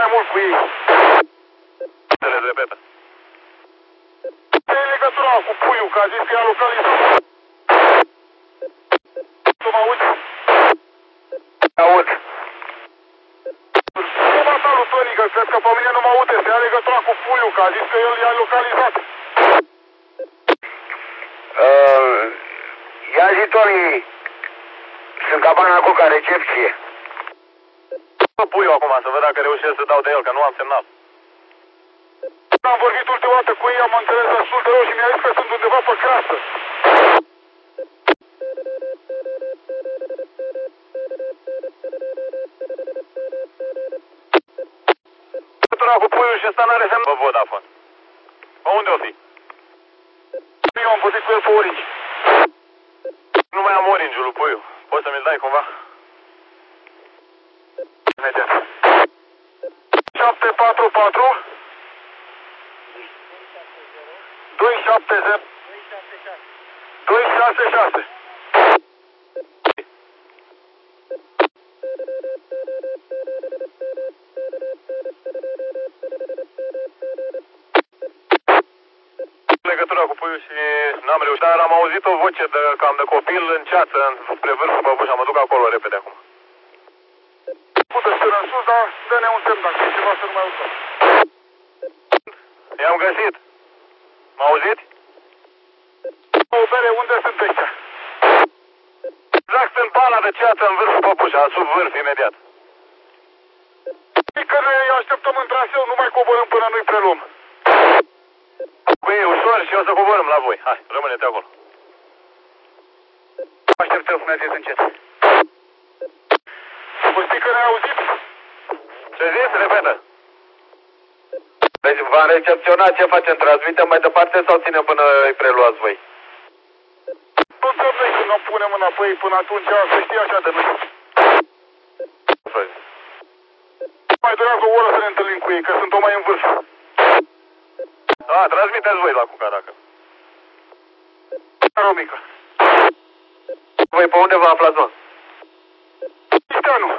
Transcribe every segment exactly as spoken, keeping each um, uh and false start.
mai mult cu ei. Le repetă. Ce e legătura cu puiul, că a zis că i-a localizat? Tu mă auzi? Aud. Cum a salut Tony, că cred că pe mine nu mă aude, se ia legătura cu puiul, că a zis că el i-a localizat. Uh, ia zi, Tony, sunt cabana Cuca, recepție. Puiul acum, să văd dacă reușesc să dau de el, că nu am semnal. Am vorbit ultima dată cu ei, am înțeles destul de rău și mi-a zis că sunt undeva pe creastă. Legătura cu puiul și ăsta n-are semnal. Vă Vodafone. Pe unde o fi? Eu am vorbit cu el pe Orange. Nu mai am Orange-ul lui puiul. Poți să mi-l dai cumva? Imediat. șapte patru patru doi șapte zero doi șase șase. Legătura cu puiul și n-am reușit, dar am auzit o voce de, cam de copil în ceață, spre vârful Băbușa, mă duc acolo repede acum. Pută să în sus, dar dă-ne un semn dacă e ceva să nu mai auză. I-am găsit. M-a auzit? O bere, unde sunt aici? Exact în pala de ceață, în vârful Băbușa, sub vârf, imediat. E că noi așteptăm în traseu, nu mai coborâm până nu-i preluăm. Cu ei ușor și o să coborâm la voi. Hai, rămâneți acolo. Așteptăm, mergeți încet. Vă știi că ne-ai auzit? Ce zici? Repetă. Deci v-am recepționat, ce facem? Transmitem mai departe sau ținem până îi preluați voi? Nu înțeleg noi când o punem înapoi, până atunci să știi așa de noi. Mai durează o oră să ne întâlnim cu ei, că sunt o mai în vârf. Da, transmiteți voi la Cuca, dacă. Romică. Voi pe unde vă aflați, mă? Cristianu.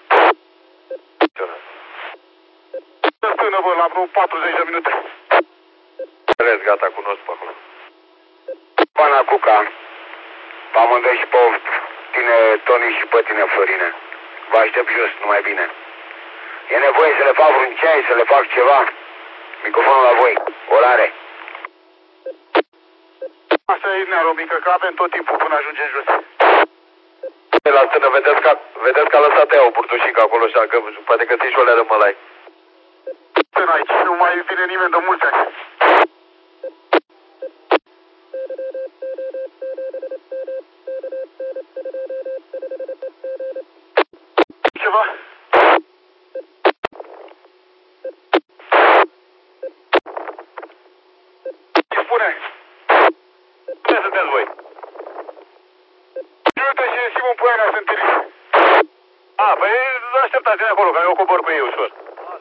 Să stână, bă, la vreo patruzeci de minute. Înțeles, gata, cunosc pe acolo. Pana Cuca, pe amândoi și pe tine, Tony, și pe tine, Florine. Vă aștept jos, numai bine. E nevoie să le fac vreun ceai, să le fac ceva. Microfonul la voi, orare. Asta e Nea Romică, că avem tot timpul până ajungem jos. La stână, vedeți că, vedeți că a lăsat ea o burtușică acolo, așa că poate că ți-și o leară mălai. Stână aici, nu mai vine nimeni de mulți ani. Ceva? Îi spune. Unde sunteți voi? Uite și Simon Poiana sunt întâlniți. A, păi așteptați-ne acolo, că eu cobor cu ei ușor.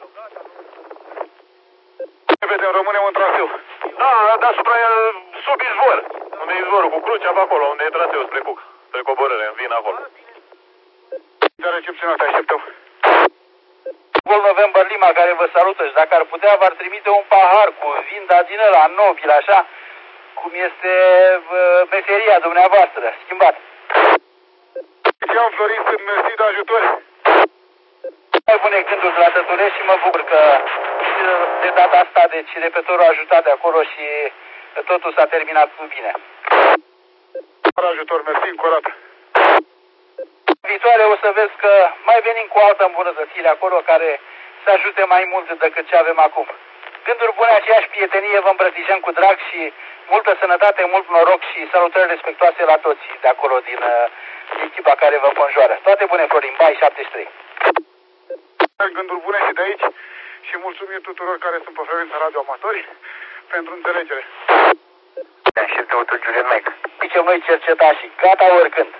Ne vedem, rămânem în traseu. Da, deasupra e sub izvor. Unde e izvorul cu crucea, pe acolo, unde e traseul spre Cuc. Spre coborâre, în vin acolo. De recepționat, așteptăm. Gol November Lima care vă salută și dacă ar putea v-ar trimite un pahar cu vin, dar din ăla nobil, așa, cum este uh, meseria dumneavoastră, schimbat. Ce-am Florin, sunt mersi de ajutor. Mai bune gânduri de la Tăturești și mă bucur că de data asta, deci repetorul a ajutat de acolo și totul s-a terminat cu bine. Fără ajutor, mersi încă o dată. Viitoare o să vezi că mai venim cu o altă îmbunătățire acolo care să ajute mai mult decât ce avem acum. Gânduri bune, aceeași prietenie, vă îmbrățișăm cu drag și multă sănătate, mult noroc și salutări respectoase la toți de acolo din uh, echipa care vă înconjoară. Toate bune, Florin, Bai șaptezeci și trei. Gânduri bune și de aici și mulțumim tuturor care sunt pe frecvența radio amatori pentru înțelegere. Și tu, tu, Julian Mac. Zicem noi cercetașii, gata oricând.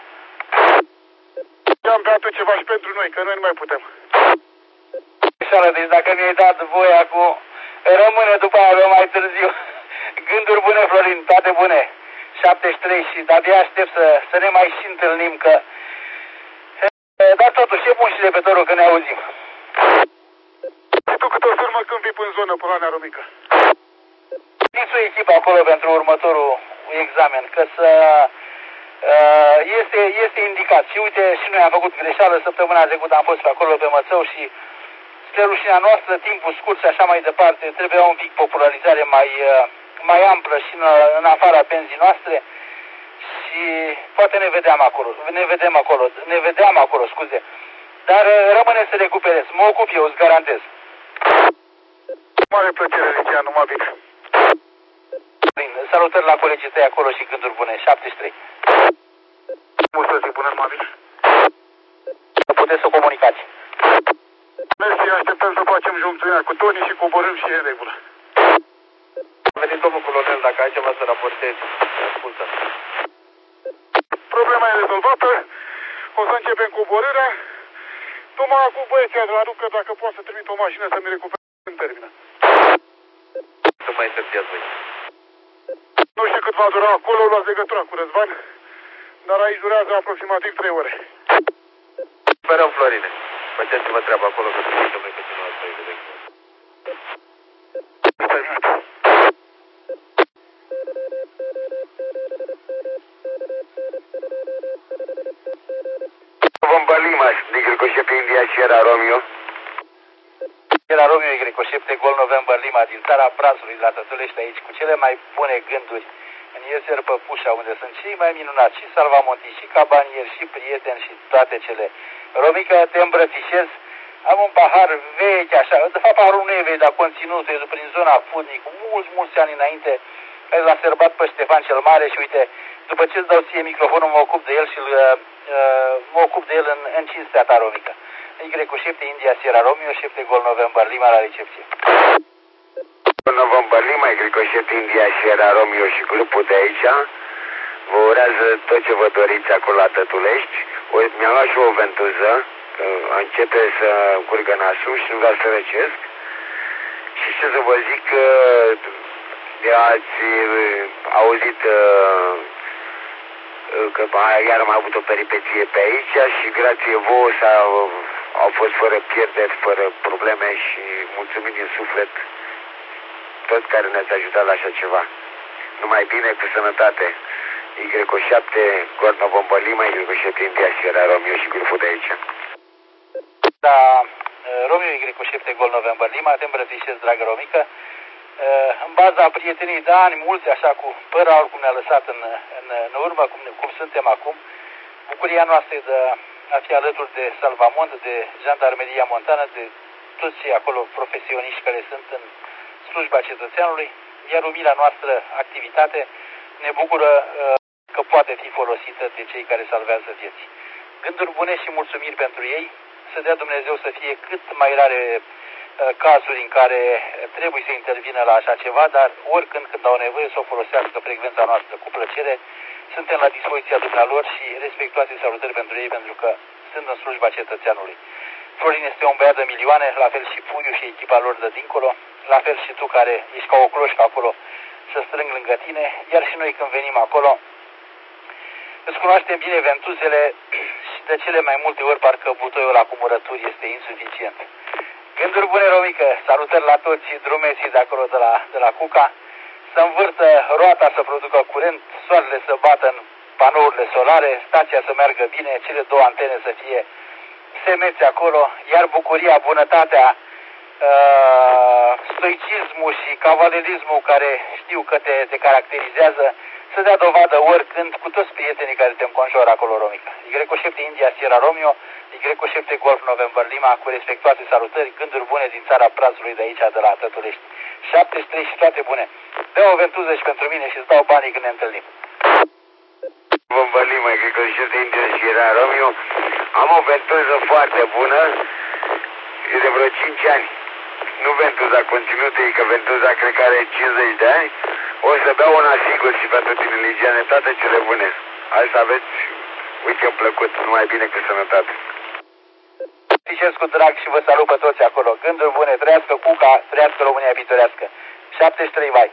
Am beat tu ceva și pentru noi, că noi nu mai putem. Deci dacă mi-ai dat voia cu rămâne după aia mai târziu. Gânduri bune, Florin, toate bune. șaptezeci și trei și de-abia aștept să, să ne mai și întâlnim, că... Dar totuși e bun și repetorul că ne auzim. Și tu sună când vii în zonă, Polonea Romică. Fiți o echipă acolo pentru următorul examen, că să... Uh, este, este indicat. Și uite, și noi am făcut greșeală, săptămâna trecută am fost pe acolo pe Mățău și spre rușinea noastră, timpul scurt și așa mai departe, trebuia un pic popularizare mai, uh, mai amplă și în, în afara benzii noastre și poate ne vedeam acolo, ne vedem acolo, ne vedeam acolo, scuze. Dar uh, rămâne să recuperez, mă ocup eu, îți garantez. Mare plăcere, Licean, numai bine. Salutări la colegii tăi acolo și gânduri bune, șaptezeci și trei. Mulți să-ți bună, numai bine. Puteți să comunicați. Mersi, așteptăm să facem juncțiunea cu Toni și coborâm și în regulă. Am venit, domnul colonel, dacă ai ceva să raportezi, ascultă. Problema e rezolvată, o să începem coborârea. Numai cu băieții de la Rucă, dacă poate să trimit o mașină să mi recupere în termină. Să mai întârziați voi. Nu știu cât va dura acolo, luați legătura cu Răzvan, dar aici durează aproximativ trei ore. Sperăm, Florine. Faceți-vă treaba acolo, că trebuie să mai continuați să-i vedem. Bomba Lima, din Grecoșep India Sierra Romeo. Sierra Romeo, Grecoșepte, Gol November Lima, din țara Brazului, la Tătulești, aici, cu cele mai bune gânduri. În Ieser Păpușa, unde sunt cei mai minunați, și Salvamonti, și Cabanieri, și prieteni, și toate cele. Romică, te îmbrățișez. Am un pahar vechi, așa, de fapt paharul nu e vechi, dar conținutul e prin zona Fudnic, cu mulți, mulți ani înainte, care l-a sărbat pe Ștefan cel Mare și uite, după ce îți dau ție microfonul, mă ocup de el și uh, mă ocup de el în, în cinstea ta, Romică. Y cu șapte India Sierra Romeo, șapte Gol November Lima la recepție. November Lima, Y cu șapte India Sierra Romeo și grupul de aici vă urează tot ce vă doriți acolo la Tătulești. Mi-am luat și o ventuză, începe să curgă nasul și nu vreau să răcesc. Și ce să vă zic, că ați auzit că iar am avut o peripeție pe aici și grație vouă au fost fără pierderi, fără probleme și mulțumim din suflet tot care ne-ați ajutat la așa ceva. Numai bine, cu sănătate. Y cu șapte, Gorno Bomba Lima, Y cu șapte India Sierra Romeo și grupul de aici. Da, Romeo Y cu șapte Gol November Lima, te îmbrățișez, dragă Romică. În baza prieteniei de ani mulți, așa cu păr alb cum ne-a lăsat în, în, în urmă, cum, cum suntem acum, bucuria noastră e de a fi alături de Salvamont, de Jandarmeria Montană, de toți cei acolo profesioniști care sunt în slujba cetățeanului, iar umila noastră activitate ne bucură uh, că poate fi folosită de cei care salvează vieți. Gânduri bune și mulțumiri pentru ei, să dea Dumnezeu să fie cât mai rare uh, cazuri în care trebuie să intervină la așa ceva, dar oricând când au nevoie să o folosească frecvența noastră cu plăcere, suntem la dispoziția dumnealor și respectuoase salutări pentru ei, pentru că sunt în slujba cetățeanului. Florin este un băiat de milioane, la fel și Puiu și echipa lor de dincolo, la fel și tu care ești ca o cloșcă acolo să strâng lângă tine, iar și noi când venim acolo îți cunoaștem bine ventuzele și de cele mai multe ori parcă butoiul la cumurături este insuficient. Gânduri bune, Romică, salutări la toți drumeții de acolo de la, de la Cuca, să învârtă roata să producă curent, soarele să bată în panourile solare, stația să meargă bine, cele două antene să fie semeți acolo, iar bucuria, bunătatea, uh, stoicismul și cavalerismul care știu că te, te caracterizează, să dea dovadă oricând cu toți prietenii care te înconjoară acolo, Romică. Y cu șapte India Sierra Romeo, Y cu șapte Golf November Lima, cu respectoase salutări, gânduri bune din țara Prazului de aici, de la Tătulești. șaptezeci și trei și toate bune. Dă o ventuză și pentru mine și îți dau banii când ne întâlnim. Bomba Lima, Y cu șapte India Sierra Romeo, am o ventuză foarte bună, e de vreo cinci ani. Nu ventuza conținută, e că ventuza cred că are cincizeci de ani. O să beau una sigur și pentru tine, Ligiane, toate cele bune. Hai să aveți weekend plăcut, numai bine, cu sănătate. Ficesc cu drag și vă salut pe toți acolo. Gânduri bune, trăiască Cuca, trăiască România pitorească. șaptezeci și trei vai.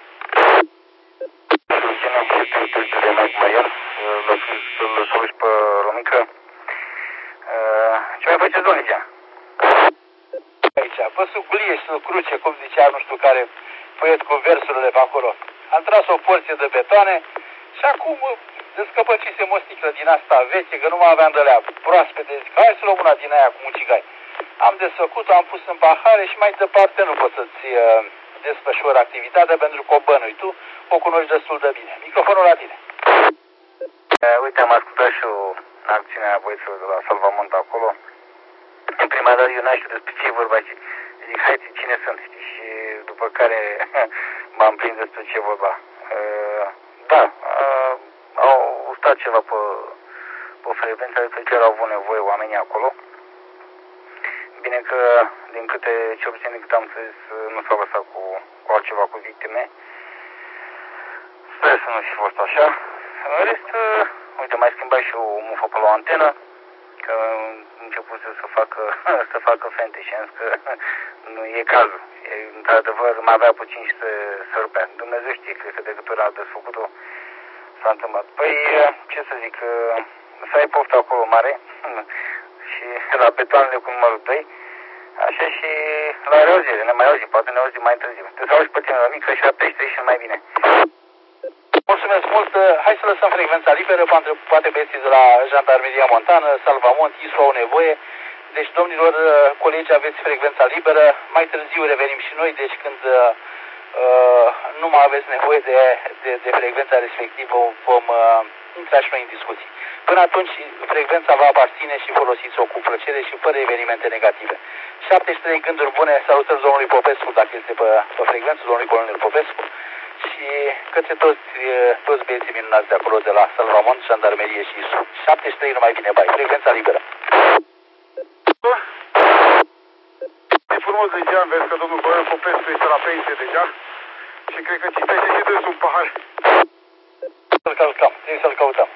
Ligiane, și de mai mai el, să-l sluși pe Romică. Ce mai faceți, domnul Ligiane? Aici, pe sub glie și sub cruce, cum zicea nu știu care poet cu versurile pe acolo. Am tras o porție de betoane și acum descăpăcisem o sticlă din asta veche, că nu mai aveam de alea proaspete. Zic, hai să luăm una din aia cu mucigai. Am desfăcut-o, am pus în pahare și mai departe nu poți să-ți uh, desfășori activitatea pentru că o bănui tu, o cunoști destul de bine. Microfonul la tine. Uh, uite, am ascultat și eu acțiunea băieților de la Salvamont acolo. În prima dată eu n-aș știu despre ce e vorba și zic, hai, cine sunt, știi? Și după care m-am prins despre ce e vorba. Uh, da, uh, au stat ceva pe, pe frecvență, adică chiar au avut nevoie oamenii acolo. Bine că, din câte, ce obțin din câte am zis, nu s-au lăsat cu, cu altceva, cu victime. Sper să nu fi fost așa. În rest, uh, uite, mai schimbat și o mufă pe la o antenă, că început să facă, să facă fente și am zis că nu e cazul. E, într-adevăr, mai avea puțin și să, să rupea. Dumnezeu știe, cred că de câte ori a desfăcut-o s-a întâmplat. Păi, ce să zic, să ai poftă acolo mare și la betoanele cu numărul doi, așa și la reauzire, ne mai auzi, poate ne auzi mai târziu. Te să auzi pe tine la mică și la pește și mai bine. Mulțumesc mult. Hai să lăsăm frecvența liberă, poate băieții de la Jandarmeria Montană, Salvamont, I S U au nevoie. Deci, domnilor colegi, aveți frecvența liberă. Mai târziu revenim și noi, deci când uh, nu mai aveți nevoie de, de, de frecvența respectivă, vom uh, intra și noi în discuții. Până atunci, frecvența va aparține și folosiți-o cu plăcere și fără evenimente negative. șaptezeci și trei gânduri bune, salutări domnului Popescu, dacă este pe, pe frecvență, domnului colonel Popescu. Și către toți, toți băieții minunați de acolo, de la Salvamont, Jandarmerie și I S U. șaptezeci și trei numai bine, bai, frecvența liberă. E frumos ziceam, vezi că domnul Colonel Popescu este la pensie deja și cred că citește și dânsul un pahar. Să-l călcăm, trebuie să-l căutăm.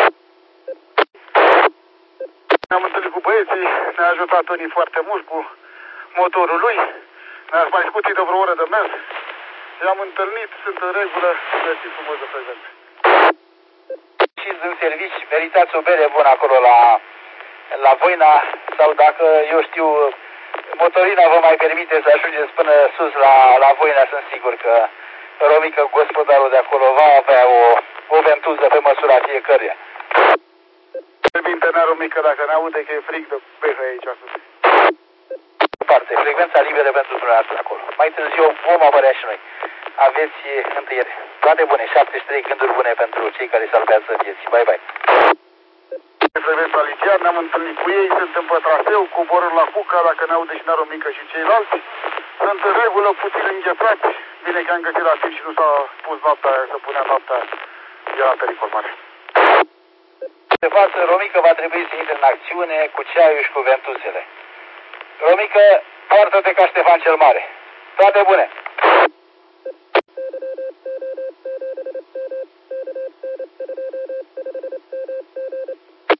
Ne-am întâlnit cu băieții, ne-a ajutat Tony foarte mult cu motorul lui, ne-a mai scutit de vreo oră de mers. I-am întâlnit, sunt în regulă, mersi frumos de prezență. Și în servici, meritați o bere bună acolo la, la Voina, sau dacă, eu știu, motorina vă mai permite să ajungeți până sus la, la Voina, sunt sigur că Romică, gospodarul de acolo, va avea o, o ventuză pe măsura fiecăruia. Bine, n-a Romică, dacă ne aude că e frig de behă aici sus. Parte, frecvența liberă pentru dumneavoastră acolo. Mai târziu vom apărea și noi. Aveți întâiere. Toate bune, șaptezeci și trei gânduri bune pentru cei care salvează vieții. Bye, bye. Frecvența Ligian, ne-am întâlnit cu ei, suntem pe traseu, coborând la Cuca, dacă ne aude și Naru Mică și ceilalți. Sunt în regulă, puțin înghețați. Bine că am găsit la timp și nu s-a pus noaptea, să punea noaptea, era pericol mare. De față, Romică va trebui să intre în acțiune cu ceaiul și cu ventuzele. Romică, poartă-te ca Ștefan cel Mare. Toate bune!